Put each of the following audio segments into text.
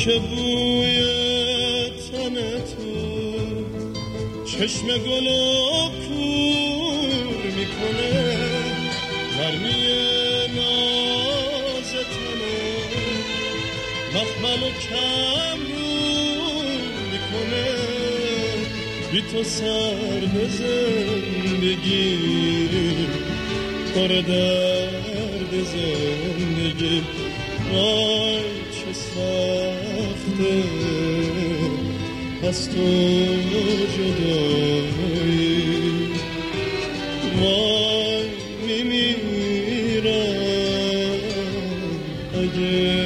که بوی تن تو چشم گلو کور میکنه، گرمی ناز تنه مخمل و کم رو میکنه. بی تو سر به زندگی پر درد زندگی، وای چه سخته از تو جدایی، وای میمیرم اگه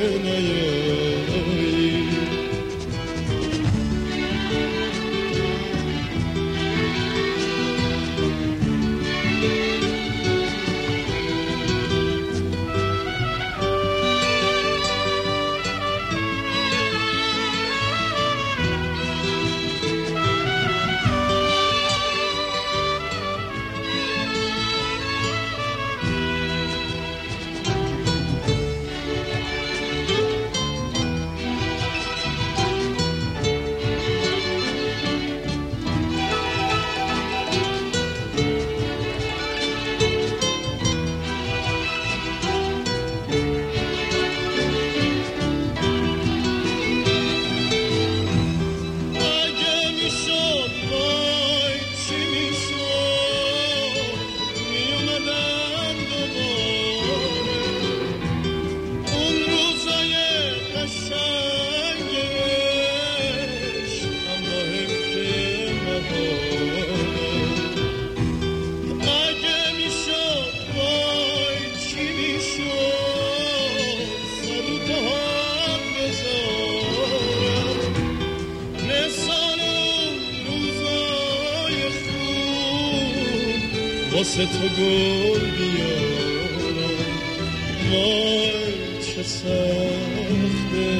واسه تو گل بیارم، وای چه سخته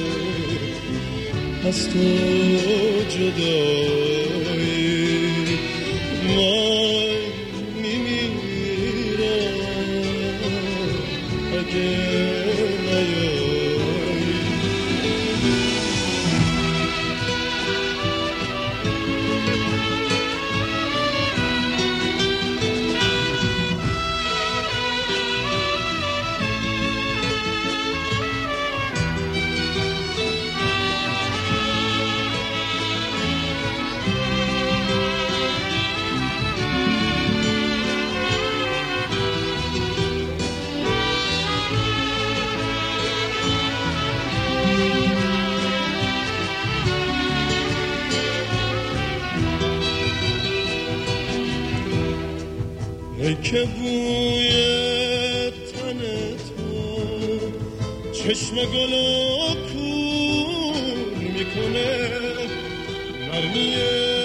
از تو جدایی، وای میمیرم اگه ای که بوی تن تو چشم گلو کور میکنه، نرمی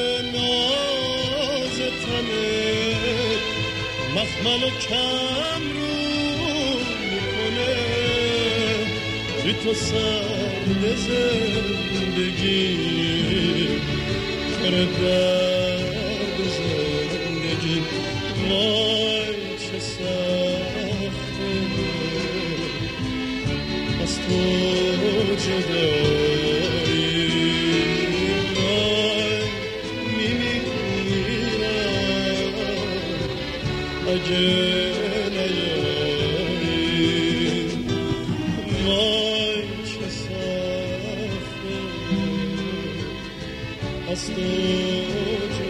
ناز تنه مخمل و کم رو میکنه. بی تو سر زندگی پر درد زندگی، وای چه سخته از تو جدایی، وای میمیرم اگه نیایی، وای چه سخته از تو